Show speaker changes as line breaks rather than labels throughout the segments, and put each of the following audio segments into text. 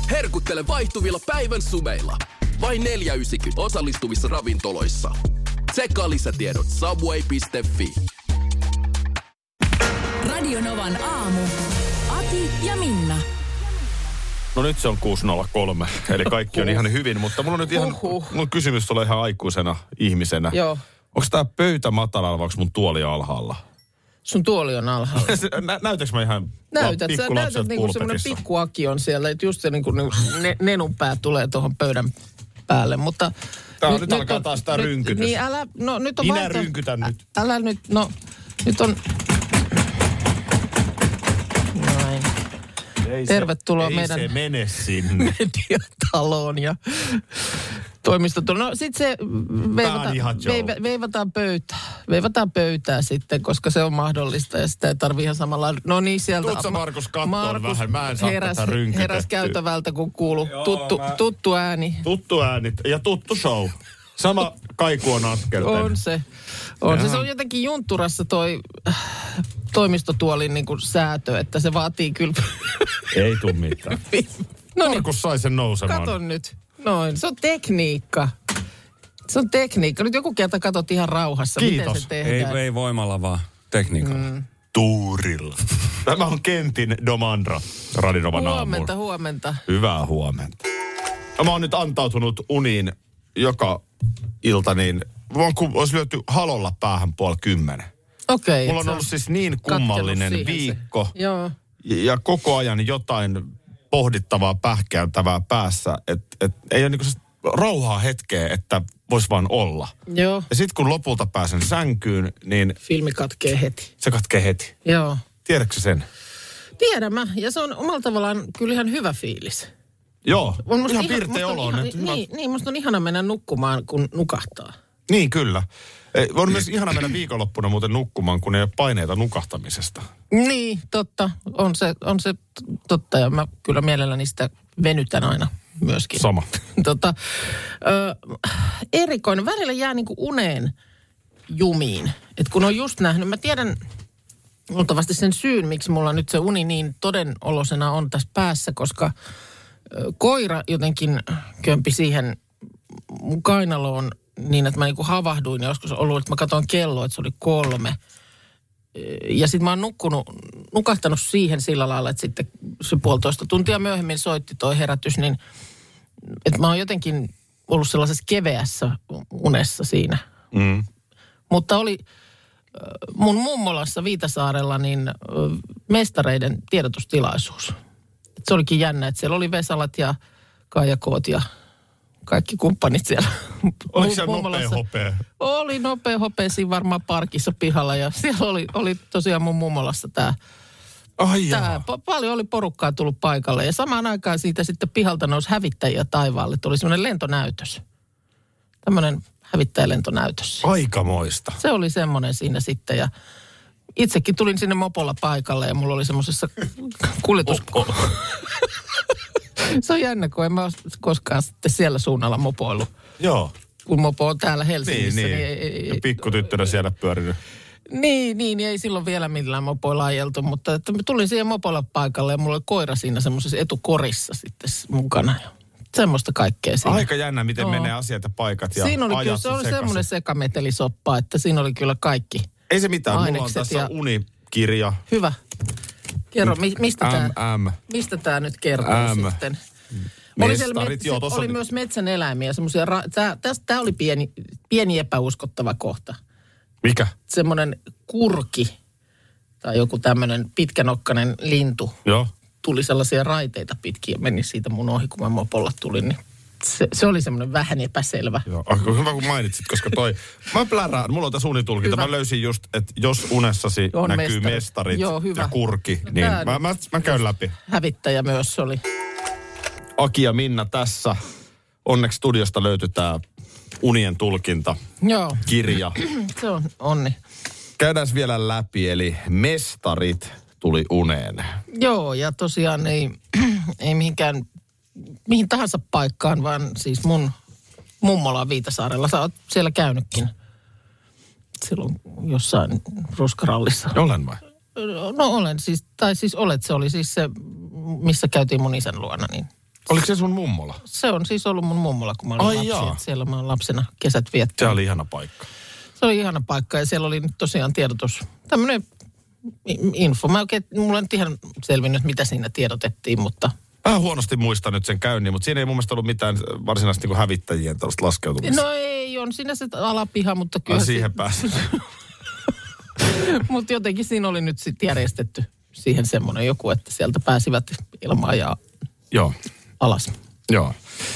Herkuttele vaihtuvilla päivän sumeilla. Vain 4,90 osallistuvissa ravintoloissa. Tsekkaa lisätiedot subway.fi.
Radio Novan aamu. Ati ja Minna.
No nyt se on 6.03, eli kaikki on ihan hyvin, mutta mulla on nyt ihan, mun kysymys tulee ihan aikuisena ihmisenä.
Joo.
Onko tää pöytä matalalla vai onko mun tuoli alhaalla?
Sun tuoli on alhaalla.
Näytäks mä ihan
Näytät, sä näytät niinku semmonen pikkuaki on siellä, että just se niinku nenunpää tulee tuohon pöydän päälle, mutta...
Nyt alkaa taas tää rynkytys.
Niin älä, no nyt on
minä rynkytän nyt.
Älä nyt, no nyt on... Näin. Tervetuloa meidän...
Ei se mene sinne.
Mediataloon ja toimistoon. No sit se veivataan pöytää sitten, koska se on mahdollista ja sitä ei tarvitse ihan samalla... No niin, sieltä...
Tuutko Markus kattoon vähän? Mä en saa tätä rynkytettyä.
Heräs käytävältä, kun kuuluu tuttu ääni.
Tuttu ääni ja tuttu show. Sama kaiku on askelten.
On se. Se on jotenkin juntturassa toi toimistotuolin niin kuin säätö, että se vaatii kyllä...
Ei tuu mitään. Markus sai sen nousemaan.
Kato nyt. Noin. Se on tekniikka. Nyt joku kerta katot ihan rauhassa,
Kiitos.
Miten se tehdään.
Ei voimalla, vaan tekniikalla.
Tuurilla. Tämä on Kentin Domandra, Radinovan aamulla.
Huomenta.
Hyvää huomenta. Mä oon nyt antautunut uniin joka ilta niin, kun olisi lyöty halolla päähän 9:30.
Okei.
Mulla on ollut siis niin kummallinen viikko.
Joo.
Ja koko ajan jotain pohdittavaa, pähkääntävää päässä. Että ei ole niinku rauhaa hetkeä, että vois vaan olla.
Joo.
Ja sit kun lopulta pääsen sänkyyn, niin...
Filmi katkee heti.
Se katkee heti.
Joo.
Tiedätkö sen?
Tiedän mä. Ja se on omalla tavallaan kyllä ihan hyvä fiilis.
Joo. Ihan pirteä olo.
Niin, musta on ihana mennä nukkumaan, kun nukahtaa.
Niin, kyllä. On myös ihana mennä viikonloppuna muuten nukkumaan, kun ei ole paineita nukahtamisesta.
Niin, totta. On se totta, ja mä kyllä mielelläni sitä venytän aina myöskin.
Sama.
Erikoinen. Välillä jää niinku uneen jumiin. Et kun on just nähnyt, mä tiedän luultavasti sen syyn, miksi mulla nyt se uni niin todenolosena on tässä päässä, koska koira jotenkin kömpi siihen mun kainaloon niin, että mä niinku havahduin ja joskus ollut, että mä katsoin kelloa, että se oli 3. Ja sitten mä oon nukahtanut siihen sillä lailla, että sitten se 1,5 tuntia myöhemmin soitti toi herätys, niin että mä oon jotenkin ollut sellaisessa keveässä unessa siinä.
Mm.
Mutta oli mun mummolassa Viitasaarella niin mestareiden tiedotustilaisuus. Se olikin jännä, että siellä oli Vesalat ja Kaijakoot ja kaikki kumppanit siellä.
Oliko siellä nopea hopea?
Oli nopea hopea siinä varmaan parkissa pihalla ja siellä oli tosiaan mun mummolassa tämä. Paljon oli porukkaa tullut paikalle ja samaan aikaan siitä sitten pihalta nousi hävittäjiä taivaalle. Tuli semmoinen lentonäytös. Tämmöinen hävittäjälentonäytös.
Aikamoista.
Se oli semmoinen siinä sitten ja itsekin tulin sinne mopolla paikalle ja mulla oli semmoisessa Se on jännä, kun en mä ole koskaan sitten siellä suunnalla mopoillut.
Joo.
Kun mopo on täällä Helsingissä.
Niin. Ja pikkutyttönä siellä pyörinyt.
Niin, ei silloin vielä millään mopoilla ajeltu, mutta että mä tulin siihen mopolla paikalle ja mulla oli koira siinä semmoisessa etukorissa sitten mukana. Semmoista kaikkea siinä.
Aika jännä, miten menee asiat ja paikat ja
siinä oli kyllä, se oli semmoinen sekametelisoppa, että siinä oli kyllä kaikki.
Ei se mitään, mulla on tässä unikirja.
Hyvä. Kerro, mistä tää nyt kertoo sitten? Oli myös metsän eläimiä, semmoisia, tää oli pieni epäuskottava kohta.
Mikä?
Semmoinen kurki tai joku tämmöinen pitkänokkainen lintu.
Joo. Tuli
sellaisia raiteita pitkin ja meni siitä mun ohi, kun mä mopolla tulin, niin se oli semmoinen vähän epäselvä.
Joo, hyvä kun mainitsit, koska mä plärään, mulla on tässä unitulkinta. Mä löysin just, että jos unessasi näkyy mestarit ja kurki, niin mä käyn läpi.
Hävittäjä myös oli.
Aki ja Minna tässä. Onneksi studiosta löytyi tää unien tulkinta.
Joo.
Kirja.
Se on onni.
Käydään vielä läpi, eli mestarit tuli uneen.
Joo, ja tosiaan ei mihin tahansa paikkaan, vaan siis mun mummola Viitasaarella. Sä oot siellä käynytkin silloin jossain ruskarallissa.
Olen vai?
No olen siis, tai siis olet, se oli siis se, missä käytiin mun isän luona, niin.
Oliko se sun mummola?
Se on siis ollut mun mummola, kun mä olin lapsi. Siellä mä oon lapsena kesät viettänyt.
Se oli ihana paikka.
Se oli ihana paikka ja siellä oli nyt tosiaan tiedotus. Tämmöinen info. Mulla ei nyt ihan selvinnyt, mitä siinä tiedotettiin, mutta...
Vähän huonosti muistan nyt sen käynnin, mutta siinä ei mun mielestä ollut mitään varsinaisesti niin hävittäjien tällaista laskeutumista.
No ei, on siinä se alapiha, mutta kyllä...
siihen pääsi.
Mutta jotenkin siinä oli nyt sitten järjestetty siihen semmoinen joku, että sieltä pääsivät ilmaan ja alas.
Joo.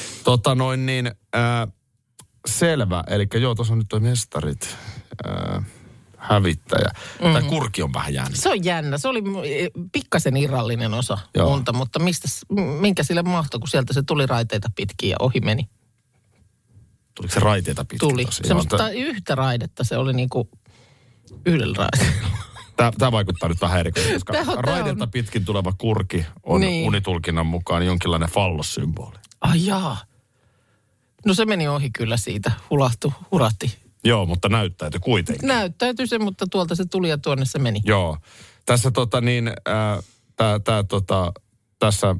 Selvä. Eli tuossa on nyt toi mestarit, hävittäjä. Tai kurki on vähän jännä.
Se on jännä. Se oli pikkasen irrallinen osa monta, mutta minkä sille mahtoi, kun sieltä se tuli raiteita pitkin ja ohi meni.
Tuliko se raiteita pitkin?
Tuli. Semmoista yhtä raidetta. Se oli niinku yhdellä raiteella.
Tämä vaikuttaa nyt vähän erikoisesti, koska raidelta pitkin tuleva kurki on unitulkinnan mukaan jonkinlainen fallossymboli.
Ai jaa. No se meni ohi kyllä siitä. Hurahti.
Joo, mutta näyttäytyi kuitenkin.
Näyttäytyi se, mutta tuolta se tuli ja tuonne se meni.
Joo. Tässä tässä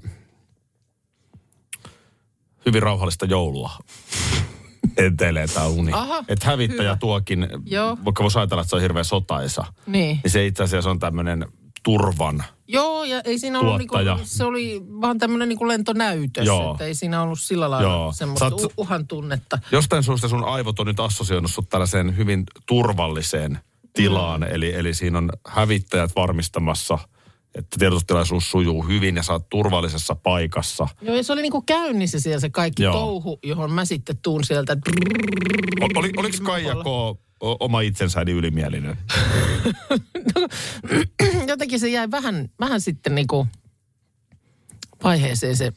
hyvin rauhallista joulua enteilee tää uni. Että hävittäjä tuokin, vaikka voisi ajatella, että se on hirveän sotaisa. Niin se itse asiassa on tämmöinen turvan
Joo, ja ei siinä ollut se oli vaan tämmöinen lentonäytös, että ei siinä ollut sillä lailla semmoista uhan tunnetta.
Jostain syystä sun aivot on nyt assosioinut sut tällaiseen hyvin turvalliseen tilaan, eli siinä on hävittäjät varmistamassa, että tiedotustilaisuus sujuu hyvin ja sä oot turvallisessa paikassa.
Joo, ja se oli käynnissä siellä se kaikki touhu, johon mä sitten tuun sieltä.
Oliko Kaija K. oma itsensäni ylimielinen?
No, jotenkin se jäi vähän sitten vaiheeseen se.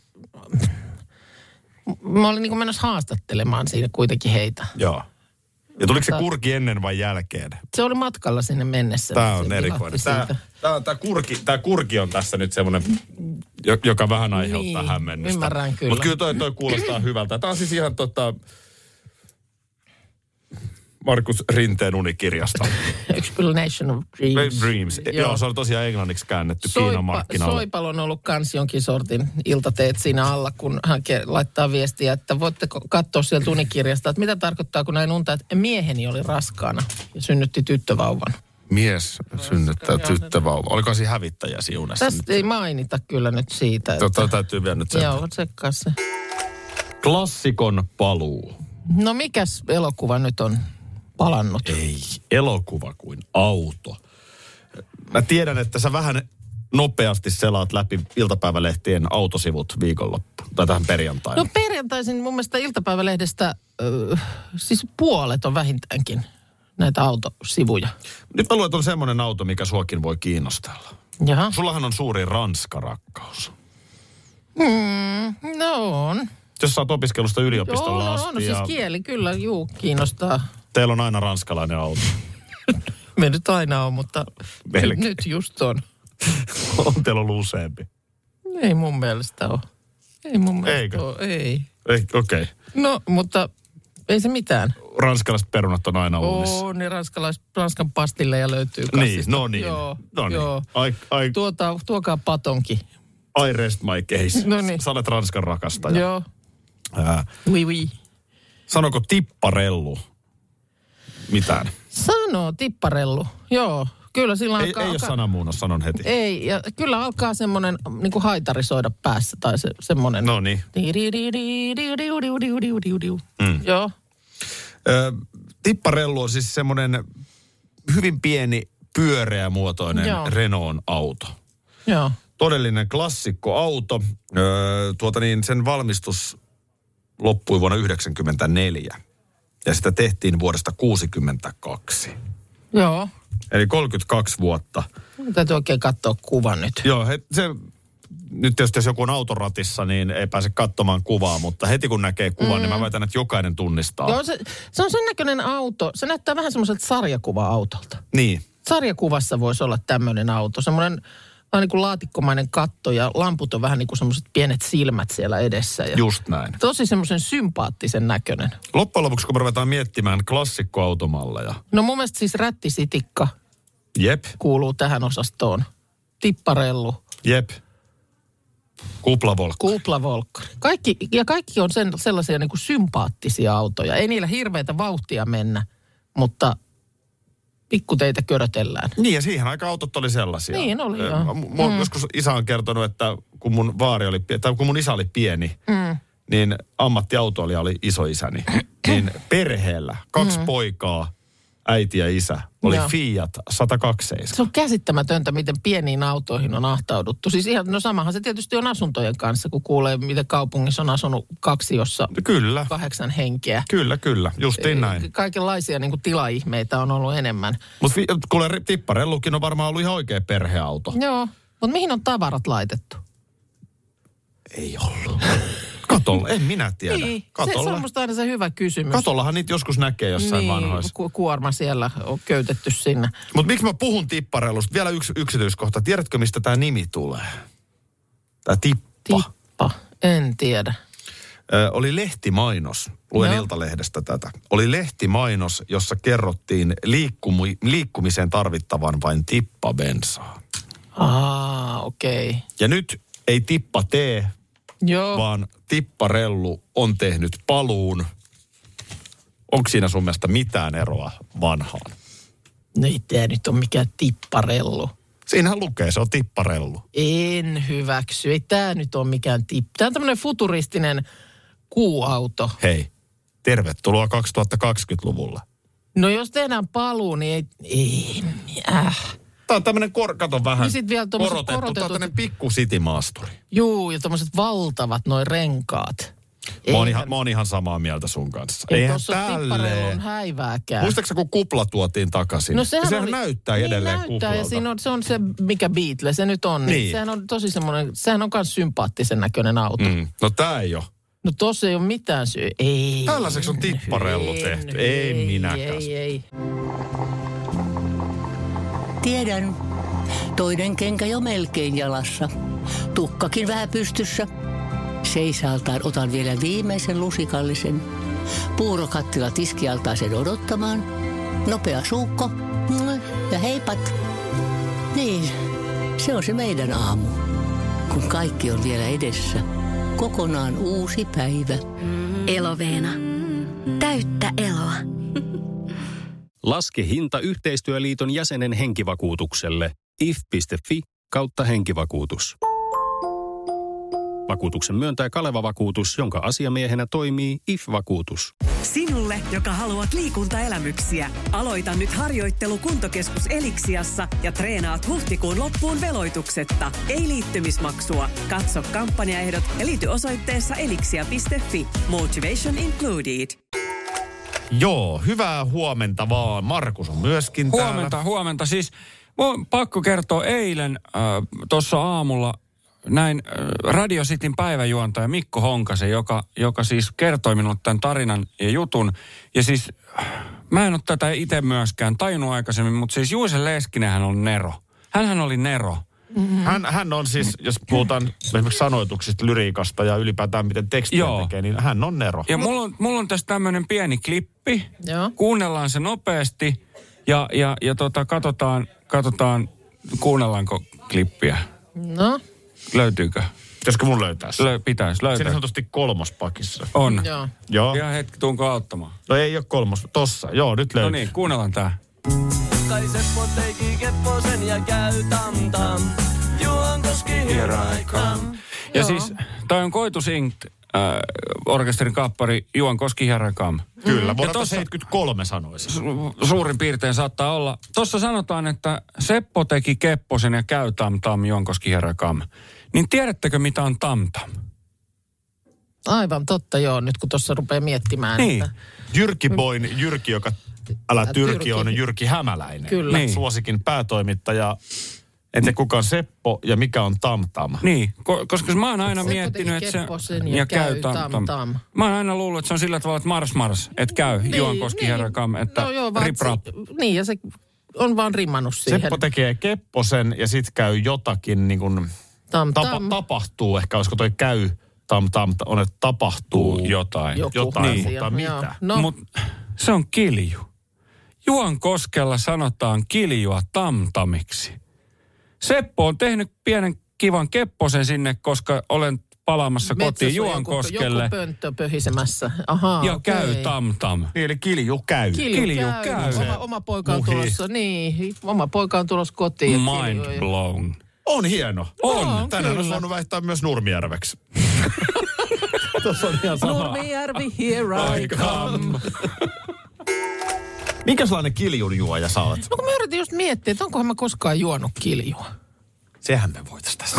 Mä olin menossa haastattelemaan siinä kuitenkin heitä.
Joo. Ja tuliko se kurki ennen vai jälkeen?
Se oli matkalla sinne mennessä.
Tämä on erikoinen. Tämä kurki on tässä nyt semmoinen, joka vähän aiheuttaa hämmennystä.
Ymmärrän kyllä.
Mutta kyllä toi kuulostaa hyvältä. Tämä on siis ihan Markus Rinteen unikirjasta.
Explanation of Dreams.
Joo, se on tosiaan englanniksi käännetty Kiinan markkinalle.
Soipalo on ollut kans jonkin sortin iltateet siinä alla, kun hän laittaa viestiä, että voitteko katsoa sieltä unikirjasta, että mitä tarkoittaa, kun näin unta, että mieheni oli raskaana ja synnytti tyttövauvan.
Mies synnyttää tyttövauvan. Oliko siinä hävittäjä siunassa?
Tästä ei mainita kyllä nyt siitä.
Täytyy vielä nyt sen.
Joo, tsekkaa se.
Klassikon paluu.
No mikäs elokuva nyt on palannut?
Ei, elokuva kuin auto. Mä tiedän, että sä vähän nopeasti selaat läpi iltapäivälehtien autosivut viikonloppu. Tai tähän perjantaina.
No perjantaisin mun mielestä iltapäivälehdestä, siis puolet on vähintäänkin näitä autosivuja.
Nyt mä luulen, että on semmoinen auto, mikä suakin voi kiinnostella.
Jaha.
Sullahan on suuri Ranska-rakkaus.
No on.
Jos sä oot opiskelusta yliopistolla asti.
No siis kieli kyllä, kiinnostaa.
Teillä on aina ranskalainen auto.
Me nyt aina on, mutta nyt just on.
On teillä ollut useampi?
Ei mun mielestä ole. Ei mun mielestä ole, ei.
Okei.
No, mutta ei se mitään.
Ranskalaiset perunat on aina uunissa.
Niin Ranskan pastilleja löytyy kassista.
Niin, no niin.
Joo. Tuokaa patonki.
I rest my case.
No niin.
Sä olet Ranskan rakastaja.
Joo. Oui.
Sanoko tipparellu mitään?
Sanoo tipparellu, joo. Kyllä sillä alkaa...
Ei ole sanamuunnos, sanon heti.
Ei, ja kyllä alkaa semmoinen haitari soida päässä, tai semmoinen...
No niin.
Joo.
Tipparellu on siis semmoinen hyvin pieni, pyöreämuotoinen Renault-auto.
Joo.
Todellinen klassikkoauto. Sen valmistus loppui vuonna 1994. Ja sitä tehtiin vuodesta 1962.
Joo.
Eli 32 vuotta.
Täytyy oikein katsoa kuva nyt.
Joo, nyt tietysti jos joku on autoratissa, niin ei pääse katsomaan kuvaa, mutta heti kun näkee kuvan, niin mä väitän, että jokainen tunnistaa.
Joo, se on sen näköinen auto. Se näyttää vähän semmoiselta sarjakuva-autolta.
Niin.
Sarjakuvassa voisi olla tämmöinen auto. Semmoinen vähän niin kuin laatikkomainen katto ja lamput on vähän niin kuin semmoiset pienet silmät siellä edessä. Ja
just näin.
Tosi semmoisen sympaattisen näköinen.
Loppujen lopuksi, kun me ruvetaan miettimään klassikkoautomalleja.
No mun mielestä siis rättisitikka.
Jep.
Kuuluu tähän osastoon. Tipparellu.
Jep.
Kuplavolkkari. Kaikki on sellaisia niin kuin sympaattisia autoja. Ei niillä hirveätä vauhtia mennä, mutta pikkuteitä körötellään.
Niin, ja siihen aikaan autot oli sellaisia.
Niin oli, joo.
Joskus isä on kertonut, että kun mun isä oli pieni, niin ammattiautoilija oli isoisäni. Niin perheellä 2 poikaa, äiti ja isä, oli Fiat 127.
Se on käsittämätöntä, miten pieniin autoihin on ahtauduttu. Siis ihan, no samahan se tietysti on asuntojen kanssa, kun kuulee, miten kaupungissa on asunut 2, jossa 8 henkeä.
Kyllä, justiin näin.
Kaikenlaisia niin kuin tilaihmeitä on ollut enemmän.
Mutta kuule, tipparellukin on varmaan ollut ihan oikea perheauto.
Joo, mutta mihin on tavarat laitettu?
Ei ollut. Katolla, en minä tiedä.
Niin,
Katolla.
se on musta aina se hyvä kysymys.
Katollahan niitä joskus näkee jossain vanhoissa.
Kuorma siellä on köytetty sinne.
Mutta miksi mä puhun tipparellusta? Vielä yksi yksityiskohta. Tiedätkö, mistä tämä nimi tulee? Tämä tippa.
Tippa, en tiedä.
Oli lehtimainos. Luen Iltalehdestä tätä. Oli lehtimainos, jossa kerrottiin liikkumiseen tarvittavan vain tippa bensaa.
Okei. Okay.
Ja nyt ei tippa tee, vaan tipparellu on tehnyt paluun. Onko siinä sun mielestä mitään eroa vanhaan?
No ei tämä nyt ole mikään tipparellu.
Siinähän lukee, se on tipparellu.
En hyväksy. Ei tämä nyt ole mikään tippa. Tämä on tämmöinen futuristinen kuuauto.
Hei, tervetuloa 2020-luvulla.
No jos tehdään paluu, niin ei.
Tämä on tämmöinen, kato vähän,
niin vielä
korotettu. Tämä on tämmöinen pikku city-maasturi.
Juu, ja tommoset valtavat noi renkaat.
Mä oon ihan samaa mieltä sun kanssa.
Ei tuossa ole tipparellun häivääkään.
Muistaaksä, kun kupla tuotiin takaisin?
No sehän
näyttää edelleen
näyttää,
kuplalta.
Ja siinä se on se, mikä Beatle se nyt on. Niin. Sehän on tosi semmoinen, sehän on myös sympaattisen näköinen auto.
No tää ei ole.
No tossa ei ole mitään syy. Ei.
Tällaiseksi on tipparellu tehty. Ei minäkään.
Ei.
Tiedän. Toinen kenkä jo melkein jalassa. Tukkakin vähän pystyssä. Seisaltaan otan vielä viimeisen lusikallisen. Puurokattila tiskialtaaseen odottamaan. Nopea suukko. Ja heipat. Niin, se on se meidän aamu. Kun kaikki on vielä edessä. Kokonaan uusi päivä.
Eloveena. Täyttä eloa.
Laske hinta Yhteistyöliiton jäsenen henkivakuutukselle. if.fi/henkivakuutus. Vakuutuksen myöntää Kaleva Vakuutus, jonka asiamiehenä toimii IF-vakuutus.
Sinulle, joka haluat liikuntaelämyksiä, aloita nyt harjoittelu Kuntokeskus Eliksiassa ja treenaat huhtikuun loppuun veloituksetta. Ei liittymismaksua. Katso kampanjaehdot ja liity osoitteessa elixia.fi. Motivation included.
Joo, hyvää huomenta vaan. Markus on myöskin täällä.
Huomenta. Siis mun pakko kertoa eilen tuossa aamulla näin Radio Cityn päiväjuontaja Mikko Honkasen, joka siis kertoi minulle tämän tarinan ja jutun. Ja siis mä en ole tätä itse myöskään tajunnut aikaisemmin, mutta siis Juise Leskinenhän on Nero. Hänhän oli Nero.
Mm-hmm. Hän on siis, jos puhutaan esimerkiksi sanoituksista, lyriikasta ja ylipäätään miten tekstiä tekee, niin hän on Nero.
Ja mulla on tässä tämmöinen pieni klippi.
Joo.
Kuunnellaan se nopeasti ja katsotaan, kuunnellaanko klippiä.
No.
Löytyykö?
Pitäisikö mun löytää se?
Pitäisi
löytää.
Siinä on sanotusti kolmospakissa.
On.
Joo.
Ihan hetki, tuunko auttamaan?
No ei ole kolmos. Tossa. Joo, nyt löytyy.
No niin, kuunnellaan tää.
Kai Seppo teki kepposen ja käy tam-tam. Juankoski here I come.
Ja siis, toi on Koitu Singt, orkesterin kappari Juan Koski here I come.
Kyllä, vuonna 1973 sanoisin.
Suurin piirtein saattaa olla. Tuossa sanotaan, että Seppo teki kepposen ja käy tam-tam Juan Koski here I come. Niin tiedättekö, mitä on tam-tam?
Aivan totta, joo, nyt kun tuossa rupeaa miettimään.
Niin.
Että
Jyrki Boyn, Jyrki, joka Tyrki on Jyrki Hämäläinen.
Kyllä.
Niin. Suosikin päätoimittaja. En tiedä kuka on Seppo ja mikä on tam-tam.
Niin, koska mä oon aina
Seppo
miettinyt,
teki
että se...
kepposen ja käy tam-tam.
Mä oon aina luullut, että se on sillä tavalla, että mars, että käy Juan Koski here I come, että rip-rap.
Niin, ja se on vaan rimmannut siihen.
Seppo tekee kepposen ja sit käy jotakin niin kuin tapahtuu. Ehkä olisiko toi käy tam-tam, on, että tapahtuu
jotain.
Jotain,
niin.
mutta mitä?
No.
Mut se on kilju. Juan Koskella sanotaan kiljua tam-tamiksi. Seppo on tehnyt pienen kivan kepposen sinne, koska olen palaamassa kotiin Juankoskelle.
Joku pönttö pöhisemässä. Ahaa,
ja käy tam-tam.
Niin, eli kilju käy.
Kilju käy.
Oma poika on tulossa, niin. Oma poika on tulossa kotiin.
Mind blown.
On hieno.
On.
Tänään olisi voinut väittää myös Nurmijärveksi. Tuossa on ihan sama.
Nurmijärvi, here I come.
Minkälainen kiljun juoja sä olet?
No kun mä yritin just miettiä, että onkohan mä koskaan juonut kiljua.
Sehän me voitais tässä.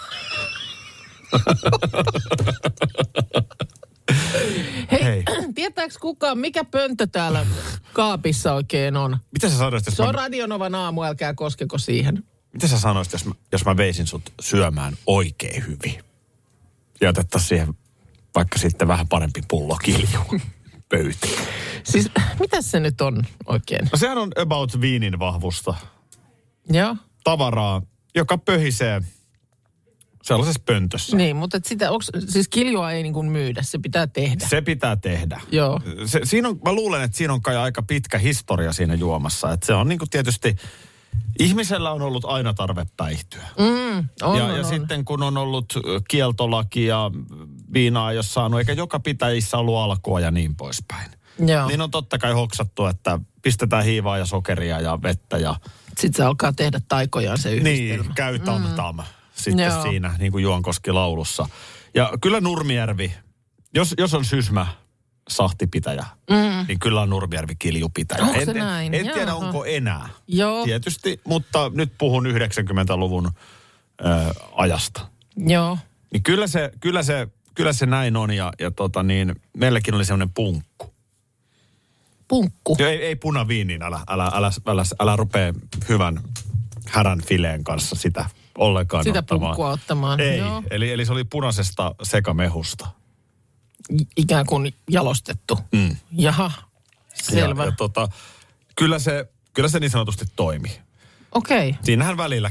Hei. Tietääks kukaan, mikä pönttö täällä kaapissa oikein on?
Mitä sä sanoisit,
Se on Radionovan aamu, älkää koskeko siihen.
Mitä sä sanoisit, jos mä veisin sut syömään oikein hyvin? Ja otettaisiin siihen vaikka sitten vähän parempi pullo kiljua pöytiin.
Siis, mitä se nyt on oikein?
No sehän on about viinin vahvusta.
Joo.
Tavaraa, joka pöhisee sellaisessa pöntössä.
Niin, mutta siis kiljua ei niin kuin myydä, se pitää tehdä.
Se pitää tehdä.
Joo.
Mä luulen, että siinä on kai aika pitkä historia siinä juomassa. Että se on niin kuin tietysti, ihmisellä on ollut aina tarve päihtyä.
On.
Sitten kun on ollut kieltolaki ja viinaa ei ole saanut, eikä joka pitäjissä ollut alkoa ja niin poispäin.
Joo.
Niin on totta kai hoksattu, että pistetään hiivaa ja sokeria ja vettä ja...
Sitten se alkaa tehdä taikojaan se yhdistelmä.
Niin, käy tam-tam. Sitten siinä, niin kuin Juankoski-laulussa. Ja kyllä Nurmijärvi, jos on Sysmä sahtipitäjä, niin kyllä on Nurmijärvi kiljupitäjä.
Onko se näin?
En tiedä, onko enää.
Joo.
Tietysti, mutta nyt puhun 90-luvun ajasta.
Joo.
Niin kyllä se näin on ja meilläkin oli semmoinen punkku.
Punkku?
Ei punaviinin, älä rupea hyvän härän fileen kanssa sitä ollenkaan
sitä
ottamaan.
punkkua ottamaan.
Ei,
joo.
eli se oli punaisesta sekamehusta.
Ikään kuin jalostettu. Jaha, selvä.
Ja kyllä se niin sanotusti toimi.
Okei.
Siinähän välillä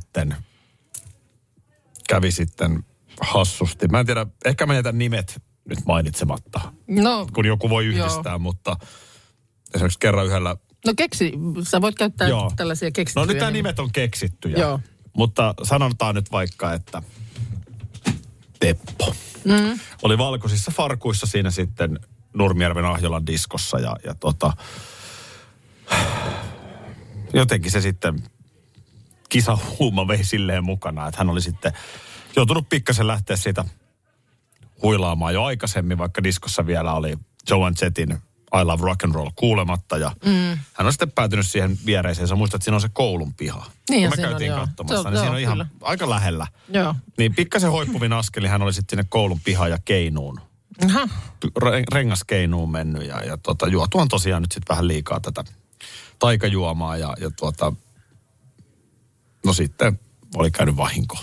kävi sitten hassusti. Mä en tiedä, ehkä mä jätän nimet nyt mainitsematta.
No,
kun joku voi yhdistää, mutta esimerkiksi kerran yhdellä...
No sä voit käyttää tällaisia keksittyjä.
No nyt nämä nimet on keksittyjä.
Joo.
Mutta sanotaan nyt vaikka, että Teppo oli valkoisissa farkuissa siinä sitten Nurmijärven Ahjolan diskossa ja jotenkin se sitten kisahuuma vei silleen mukana, että hän oli sitten joutunut pikkasen lähteä siitä huilaamaan jo aikaisemmin, vaikka diskossa vielä oli Joan Jettin I Love Rock and Roll kuulematta ja hän on sitten päätynyt siihen viereiseen. Sä muistat, että siinä on se koulun piha.
Niin,
kun me käytiin katsomassa, niin siinä on ihan aika lähellä.
Joo.
Niin pikkasen hoippuvin askeli hän oli sitten sinne koulun pihaan ja keinuun.
Aha.
Rengaskeinuun mennyt ja juotuhan tosiaan nyt sitten vähän liikaa tätä taikajuomaa ja no sitten oli käynyt vahinkoa.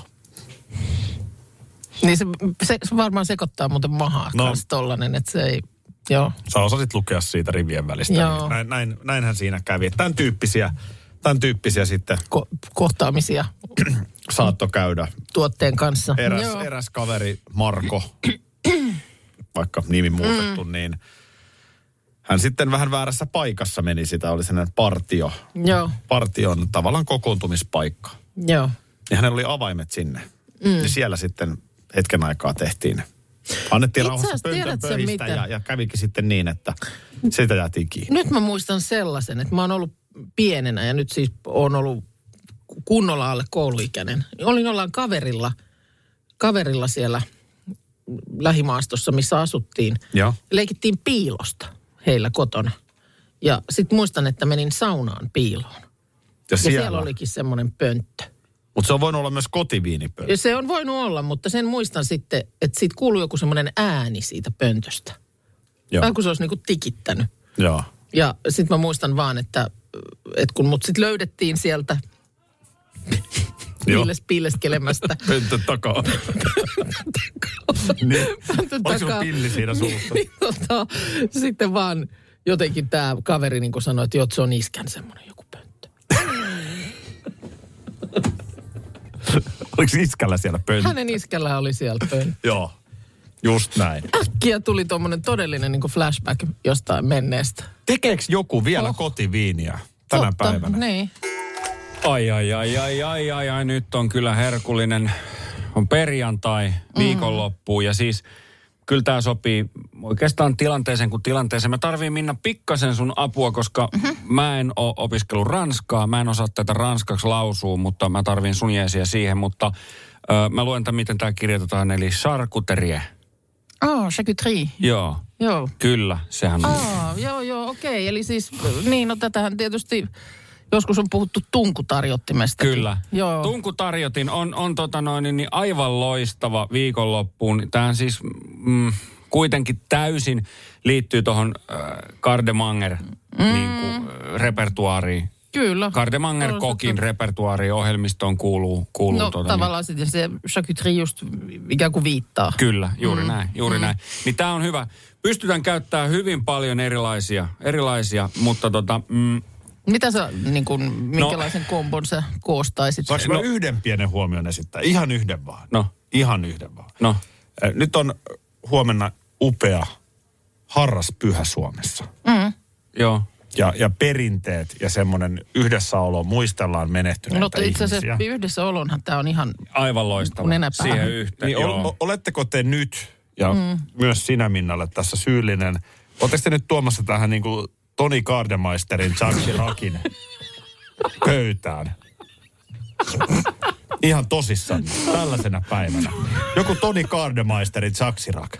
Niin se varmaan sekoittaa muuten mahaa kanssa tollanen, että se ei, joo.
Sä osasit lukea siitä rivien välistä. Niin näinhän siinä kävi. Tämän tyyppisiä sitten
kohtaamisia
saattoi käydä.
Tuotteen kanssa.
Eräs kaveri, Marko, vaikka nimi muutettu, niin hän sitten vähän väärässä paikassa meni sitä. Oli sellainen partio.
Joo.
Partion tavallaan kokoontumispaikka.
Joo.
Ja hänellä oli avaimet sinne. Ja siellä sitten hetken aikaa annettiin rauhassa pöntön pöhistä ja kävikin sitten niin, että sitä jäätiin kiinni.
Nyt mä muistan sellaisen, että mä oon ollut pienenä ja nyt siis oon ollut kunnolla alle kouluikäinen. Ollaan kaverilla siellä lähimaastossa, missä asuttiin.
Joo.
Leikittiin piilosta heillä kotona. Ja sitten muistan, että menin saunaan piiloon. Ja siellä olikin semmoinen pönttö.
Mutta se on voinut olla myös kotiviinipönttö.
Se on voinut olla, mutta sen muistan sitten, että siitä kuului joku semmoinen ääni siitä pöntöstä. Vähän kuin se olisi niinku tikittänyt.
Joo.
Ja sitten mä muistan vaan, että kun mut sitten löydettiin sieltä piileskelemästä.
Pöntön takaa. Niin. Oliko sulla pilli siinä suussa?
Niin, sitten vaan jotenkin tämä kaveri niin sanoi, että se on iskän semmoinen joku pönttö.
Oliko iskällä siellä pönttö?
Hänen iskällä oli siellä pönttö.
Joo, just näin.
Äkkiä tuli tommonen todellinen niin kuin flashback jostain menneestä.
Tekeekö joku vielä kotiviiniä tänä päivänä?
Niin.
Ai, nyt on kyllä herkullinen. On perjantai, viikonloppu ja siis kyllä tämä sopii oikeastaan tilanteeseen kuin tilanteeseen. Mä tarviin Minna pikkasen sun apua, koska mä en ole opiskellut ranskaa. Mä en osaa tätä ranskaksi lausua, mutta mä tarviin sun jeesiä siihen. Mutta mä luen tämän, miten tämä kirjoitetaan, eli charcuterie.
Charcuterie.
Joo. Kyllä, sehän on.
Joo, okei. Eli siis, niin, no tätähän tietysti joskus on puhuttu tunkutarjottimestakin.
Kyllä.
Joo.
Tunkutarjotin on niin aivan loistava viikonloppuun. Tämähän siis kuitenkin täysin liittyy tuohon Gardemanger repertuaariin.
Kyllä.
Gardemanger kokin repertuaariin ohjelmistoon kuuluu
no tavallaan sitten se charcuterie just ikään kuin viittaa.
Kyllä, juuri näin. Niin tämä on hyvä. Pystytään käyttämään hyvin paljon erilaisia mutta
Mitä sä, niin kun, minkälaisen kombon sä koostaisit? Saanko mä yhden pienen huomion esittää? Ihan yhden vaan. Ihan yhden vaan. Nyt on huomenna upea harraspyhä Suomessa.
Joo.
Ja perinteet ja semmoinen yhdessäolo, muistellaan menehtyneitä ihmisiä.
Itse asiassa yhdessäolonhan tämä on ihan
aivan loistava. Siihen yhteen.
Niin oletteko te nyt, ja myös sinä Minnalle tässä syyllinen, oletteko te nyt tuomassa tähän niin kuin Toni Gardemeisterin Jacques Chiracin pöytään? Ihan tosissaan tällaisena päivänä. Joku Toni Gardemeisterin Jacques Chirac.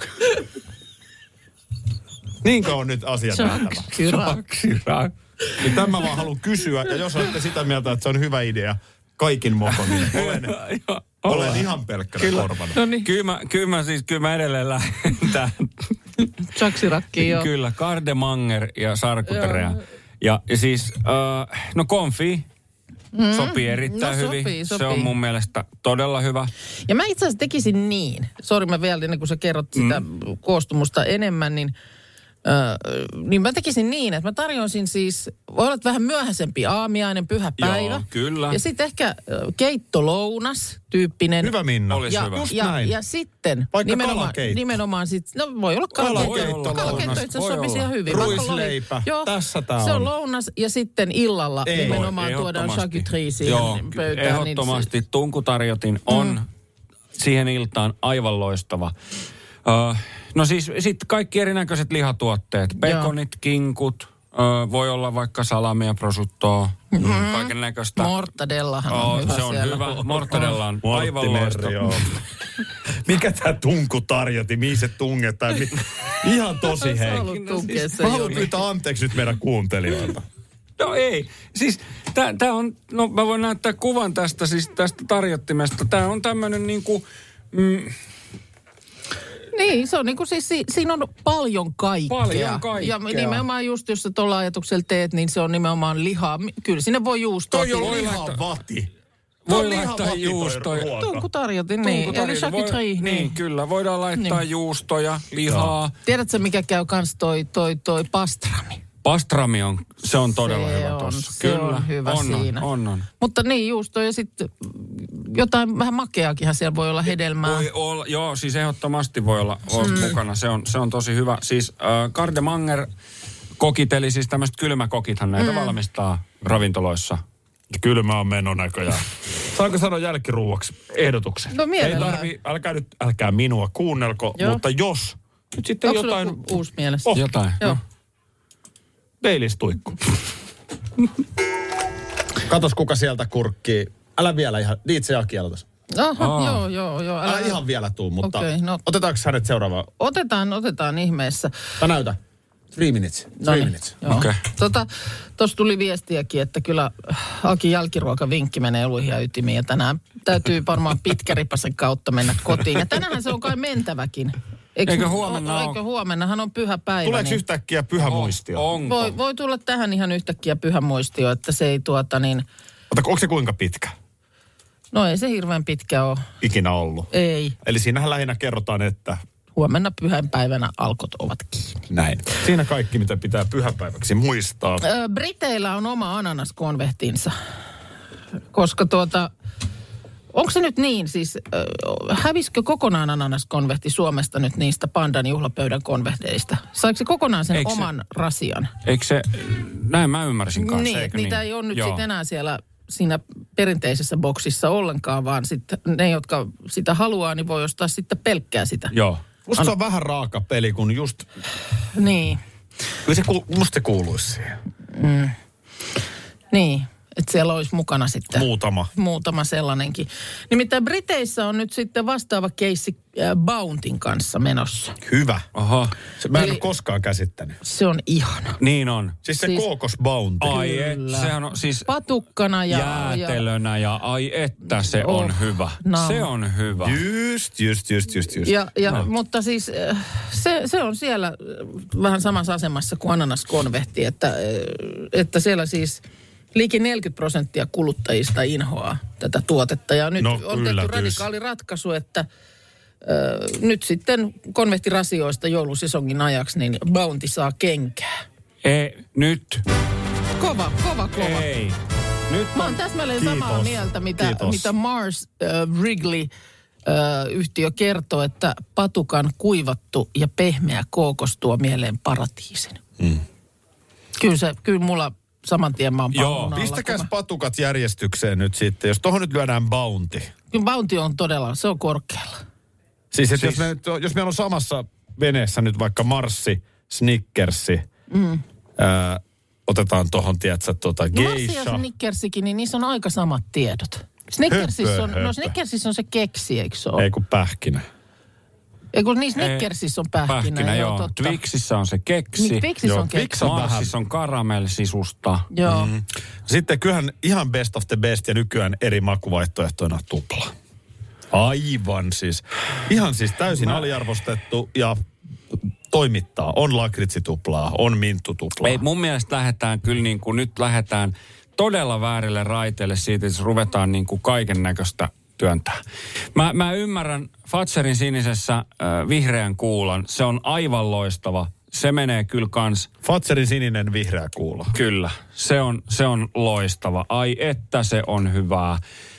Niinkö on nyt asia nähtävä?
Jacques Chirac.
Niin tämän mä vaan haluan kysyä, ja jos olette sitä mieltä, että se on hyvä idea, kaikin moko, niin olen ihan pelkkänä korvana.
No niin. Kyllä mä edelleen lähden tähän.
Jacques Chirackiin, joo.
Kyllä, Gardemanger ja charcuterie. Ja siis, konfi sopii erittäin hyvin. Sopii. Se on mun mielestä todella hyvä.
Ja mä itse asiassa tekisin niin. Sori, mä vielä ennen kuin sä kerrot sitä koostumusta enemmän, niin mä tekisin niin, että mä tarjoisin siis, voi olla vähän myöhäisempi aamiainen, pyhä päivä.
Joo, kyllä.
Ja sitten ehkä keittolounas tyyppinen.
Hyvä Minna.
Olisi hyvä.
Just näin.
Ja sitten nimenomaan sitten, voi olla kalakeitto. Kalakeitto itse asiassa sopisi ihan hyvin.
Ruisleipä. Tässä tää on.
Se on lounas ja sitten illalla nimenomaan tuodaan charcuterie siihen pöytään.
Ehdottomasti niin tunkutarjotin on siihen iltaan aivan loistava. No siis sitten kaikki erinäköiset lihatuotteet. Pekonit, kinkut, voi olla vaikka salamia, prosciuttoa, kaiken näköistä.
Mortadellahan on hyvä.
Se on hyvä. Mortadella on aivan loistava.
Mikä tää tunkutarjoti, mihin se tungetaan? Ihan tosi hei. Mä haluan pyytää anteeksi nyt meidän kuuntelijoilta.
No ei. Siis tää on, mä voin näyttää kuvan tästä tarjottimesta. Tää on tämmönen niinku
niin, se on niin kuin siis, siinä on paljon kaikkea. Ja nimenomaan just, jos sä tuolla ajatuksella teet, niin se on nimenomaan lihaa. Kyllä sinne voi juustoa.
Toi on lihavati.
Voi laittaa juustoja.
Tunkutarjotin, niin. Eli charcuterie.
Niin, kyllä. Voidaan laittaa juustoja, lihaa.
Tiedätkö, mikä käy kans toi pastrami?
Pastrami se on todella hyvä tossa.
Se on hyvä siinä.
On.
Mutta niin, juusto ja sitten jotain vähän makeaakinhan siellä voi olla hedelmää.
Voi olla, joo, siis ehdottomasti voi olla mukana. Se on tosi hyvä. Siis Gardemanger kokit, eli siis tämmöiset kylmäkokithan näitä valmistaa ravintoloissa.
Kylmä on meno näköjään. Saanko sanoa jälkiruuaksi ehdotuksen?
No mielellään.
Ei tarvii, älkää minua kuunnelko, mutta jos nyt sitten
onko
jotain...
Onko uusi mielessä?
Jotain,
joo.
Peilistuikku. Katos kuka sieltä kurkkii. Älä vielä ihan, DJ Aki aloitas.
Aha, joo.
Älä ihan vielä tuu, mutta
otetaanko
hänet seuraavaan?
Otetaan ihmeessä.
Näytä. 3 minutes. 3 minutes.
Okei.
Tuossa tuli viestiäkin, että kyllä Akin jälkiruokavinkki menee luihin ja ytimiin. Ja tänään täytyy varmaan pitkäripasen kautta mennä kotiin. Ja tänäänhän se on kai mentäväkin.
Eikö huomenna
Eikö huomennahan on pyhä päivä.
Tuleeko yhtäkkiä pyhä muistio?
Onko?
Voi tulla tähän ihan yhtäkkiä pyhä muistio, että se ei
onko se kuinka pitkä?
No ei se hirveän pitkä ole.
Ikinä ollut?
Ei.
Eli siinähän lähinnä kerrotaan, että
huomenna pyhänpäivänä alkot ovat kiinni.
Näin. Siinä kaikki, mitä pitää pyhäpäiväksi muistaa.
Briteillä on oma ananaskonvehtinsa. Koska onko se nyt niin, siis hävisikö kokonaan ananaskonvehti Suomesta nyt niistä Pandan juhlapöydän konvehdeista? Saiko se kokonaan oman rasian?
Eikö se, näin mä ymmärsin kanssa,
niin,
eikö
niitä
niin?
ei ole nyt sitten enää siellä siinä perinteisessä boksissa ollenkaan, vaan sitten ne, jotka sitä haluaa, niin voi ostaa sitten pelkkää sitä.
Joo. Musta se on vähän raaka peli, kun just...
Niin.
Kyllä musta se kuuluisi siihen.
Niin, että siellä olisi mukana sitten... Muutama sellainenkin. Nimittäin Briteissä on nyt sitten vastaava keissi Bountyn kanssa menossa.
Hyvä. Aha. Mä en ole koskaan käsittänyt.
Se on ihana.
Niin on.
Siis se kookos Bounty.
Ai sehän on siis...
Patukkana ja...
Jäätelönä ja ai että se on hyvä. No. Se on hyvä.
Just.
Mutta siis se on siellä vähän samassa asemassa kuin ananaskonvehti, että siellä siis... Liki 40% kuluttajista inhoaa tätä tuotetta. Ja nyt on tehty radikaali ratkaisu, että nyt sitten konvehtirasioista joulusesongin ajaksi, niin Bounty saa kenkää.
Nyt.
Kova.
Ei. Nyt
mä oon täsmälleen samaa mieltä, mitä Mars Wrigley yhtiö kertoo, että patukan kuivattu ja pehmeä kookos tuo mieleen paratiisin. Kyllä mulla... Saman tien mä oon
pistäkääs patukat järjestykseen nyt sitten, jos tohon nyt lyödään Bounty.
Kyllä Bounty on todella, se on korkealla.
Siis jos meillä on samassa veneessä nyt vaikka Marssi, Snickersi, otetaan tohon, tiedätkö, geisha.
Marssi ja Snickersikin, niin niissä on aika samat tiedot. Snickersissä on se keksi, eikö se ole?
Ei kun pähkinä.
Ei kun niin Snickersissä on pähkinä.
Joo. Totta. Twixissä on se keksi.
Niin, Twixissä on keksi.
Marsissa on karamellsisusta.
Joo.
Sitten kyllähän ihan best of the best ja nykyään eri makuvaihtoehtoina tupla. Aivan siis. Ihan siis täysin aliarvostettu ja toimittaa. On lakritsituplaa, on mintutuplaa.
Ei, mun mielestä lähdetään kyllä niin kuin nyt lähdetään todella väärille raiteille siitä, että ruvetaan niin kuin kaiken näköistä työntää. Mä ymmärrän Fatserin sinisessä vihreän kuulan. Se on aivan loistava. Se menee kyllä kans.
Fatserin sininen vihreä kuula.
Kyllä. Se on loistava. Ai että se on hyvää.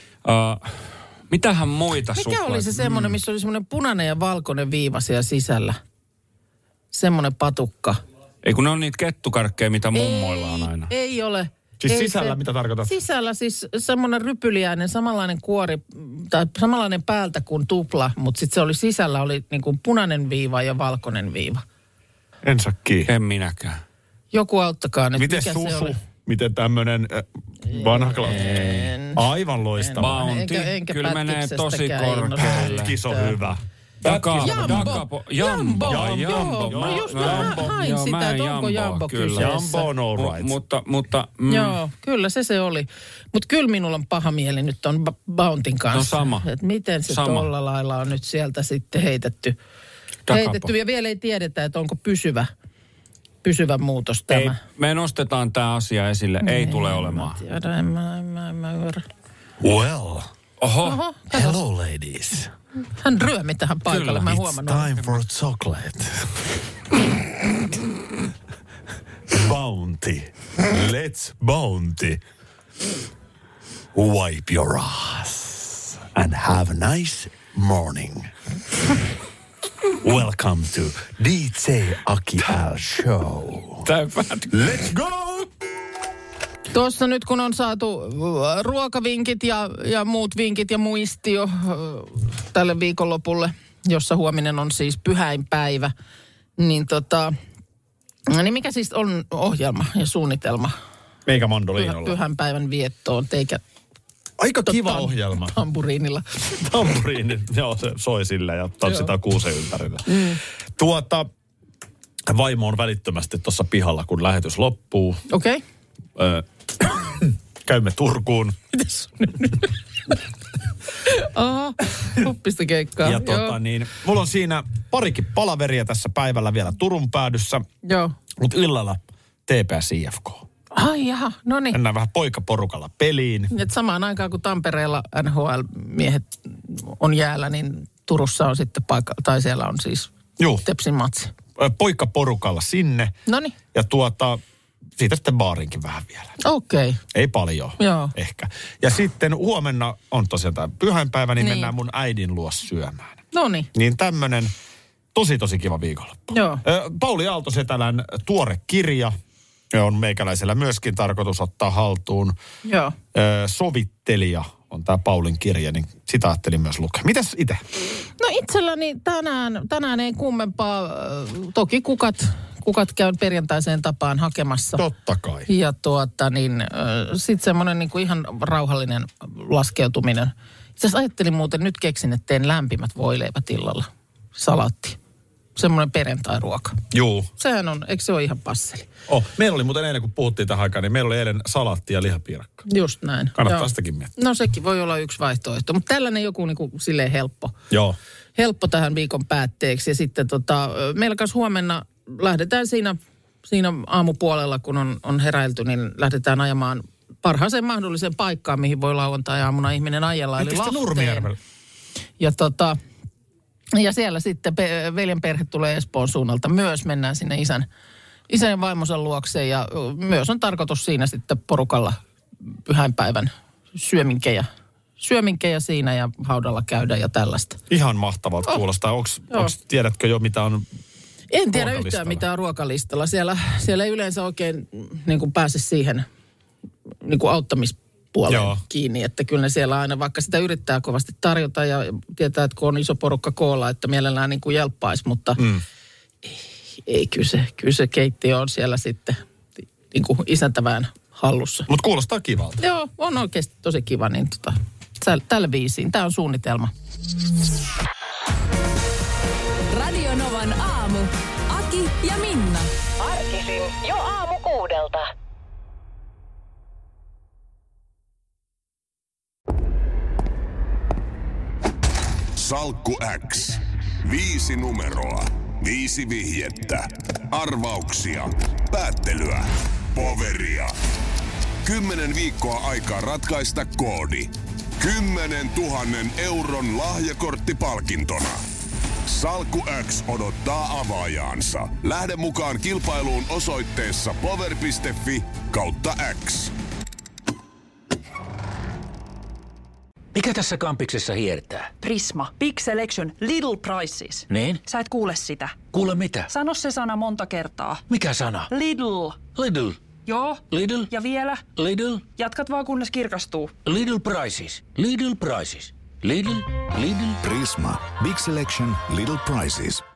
Mitähän muita
Mikä oli se semmoinen, missä oli semmoinen punainen ja valkoinen viiva siellä sisällä? Semmoinen patukka.
Ei kun ne on niitä kettukarkkeja, mitä mummoilla on aina.
Ei ole.
Siis sisällä, mitä tarkoitat?
Sisällä siis semmoinen rypyliäinen, samanlainen kuori, tai samanlainen päältä kuin tupla, mutta sitten se oli sisällä oli niin kuin punainen viiva ja valkoinen viiva.
En saa kiinni.
En minäkään.
Joku auttakaa nyt.
Miten susu? Miten tämmöinen vanha aivan loistava.
Bounty. Kyllä menee tosi korkealle.
Pätkis on hyvä.
Jambo.
No just mä hain sitä, että onko Jambo kyseessä.
Jambo on all right.
Mutta
Joo, kyllä se oli. Mutta kyllä minulla on paha mieli nyt on Bountyn kanssa.
No sama.
Että miten se tolla lailla on nyt sieltä sitten heitetty. Ja vielä ei tiedetä, että onko pysyvä muutos tämä.
Ei, me nostetaan tämä asia esille. Ei tule olemaan.
En mä ymmärrä.
Well.
Oho.
Hello ladies.
Hän ryömi tähän paikalle, mä huomannut.
It's time for chocolate. Bounty. Let's Bounty. Wipe your ass and have a nice morning. Welcome to DJ Aki Al Show. Let's go!
Tuossa nyt kun on saatu ruokavinkit ja muut vinkit ja muistio tälle viikonlopulle, jossa huominen on siis pyhäinpäivä, niin niin mikä siis on ohjelma ja suunnitelma?
Meikä mandoliinolla.
Pyhänpäivän viettoon, teikä...
Aika kiva ohjelma.
Tamburiinilla.
Tamburiini, joo, se soi sillä ja tanssitaan kuusen ympärillä. Vaimo on välittömästi tuossa pihalla, kun lähetys loppuu.
Okei.
Käymme Turkuun.
Mites Aha, huppista keikkaa.
Ja mulla on siinä parikin palaveria tässä päivällä vielä Turun päädyssä.
Joo.
Mutta illalla TPS IFK.
Ai jaha, no niin.
Mennään vähän poikaporukalla peliin.
Et samaan aikaan kun Tampereella NHL-miehet on jäällä, niin Turussa on sitten paikka, tai siellä on siis Tepsin matsi.
Poikaporukalla sinne.
Noniin.
Ja siitä sitten baarinkin vähän vielä.
Okei.
Ei paljon, ehkä. Ja sitten huomenna on tosiaan tämä pyhäinpäivä, niin mennään mun äidin luo syömään.
Noniin.
Niin tämmönen tosi kiva viikonloppu.
Joo.
Pauli Aalto-Setälän tuore kirja, Ja on meikäläisellä myöskin tarkoitus ottaa haltuun.
Joo.
Sovittelija on tämä Paulin kirja, niin sitä ajattelin myös lukea. Mitäs itse?
No itselläni tänään ei kummempaa. Toki kukat käy perjantaiseen tapaan hakemassa.
Totta kai.
Ja sitten semmoinen niinku ihan rauhallinen laskeutuminen. Itse asiassa ajattelin muuten, nyt keksin, että teen lämpimät voileivät illalla. Salaatti. Semmoinen perjantai-ruoka.
Juu.
Sehän on, eikö se ole ihan passeli?
Meillä oli muuten eilen, kun puhuttiin tähän aikaan, niin meillä oli eilen salaatti ja lihapiirakka.
Just näin.
Kannattaa sitäkin miettiä.
No sekin voi olla yksi vaihtoehto, mutta tällainen joku niinku silleen helppo.
Joo.
Helppo tähän viikon päätteeksi. Ja sitten meillä kanssa huomenna lähdetään siinä aamupuolella, kun on heräilty, niin lähdetään ajamaan parhaaseen mahdolliseen paikkaan, mihin voi lauantai-aamuna ihminen ajella. Eli Lahteen.
Nurmijärvellä?
Ja siellä sitten veljen perhe tulee Espoon suunnalta myös. Mennään sinne isän ja vaimonsa luokse ja myös on tarkoitus siinä sitten porukalla pyhäinpäivän syöminkejä siinä ja haudalla käydä ja tällaista.
Ihan mahtavalta kuulostaa. Tiedätkö jo, mitä on
En tiedä yhtään, mitä on ruokalistalla. Siellä ei yleensä oikein niin kuin pääse siihen niin kuin auttamispuoleen kiinni. Että kyllä ne siellä aina, vaikka sitä yrittää kovasti tarjota ja tietää, että kun on iso porukka koolla, että mielellään niin kuin jelppaisi, mutta ei kyllä se keittiö on siellä sitten niin kuin isäntävään hallussa.
Mutta kuulostaa kivalta.
Joo, on oikeasti tosi kiva, niin tällä viisiin. Tämä on suunnitelma.
Radio Novan aamu. Aki ja Minna.
Arkisin jo aamu 6:00.
Salkku X. 5 numeroa. 5 vihjettä. Arvauksia. Päättelyä. Poweria. 10 viikkoa aikaa ratkaista koodi. 10 000 euron lahjakorttipalkintona. Salkku X odottaa avaajaansa. Lähde mukaan kilpailuun osoitteessa power.fi/X.
Mikä tässä kampiksessa hiertää?
Prisma. Big Selection. Little Prices.
Niin?
Sä et kuule sitä.
Kuule mitä?
Sano se sana monta kertaa.
Mikä sana?
Lidl.
Lidl.
Joo.
Lidl.
Ja vielä.
Lidl.
Jatkat vaan kunnes kirkastuu.
Lidl Prices. Lidl Prices. Lidl.
Prisma. Big Selection. Little Prices.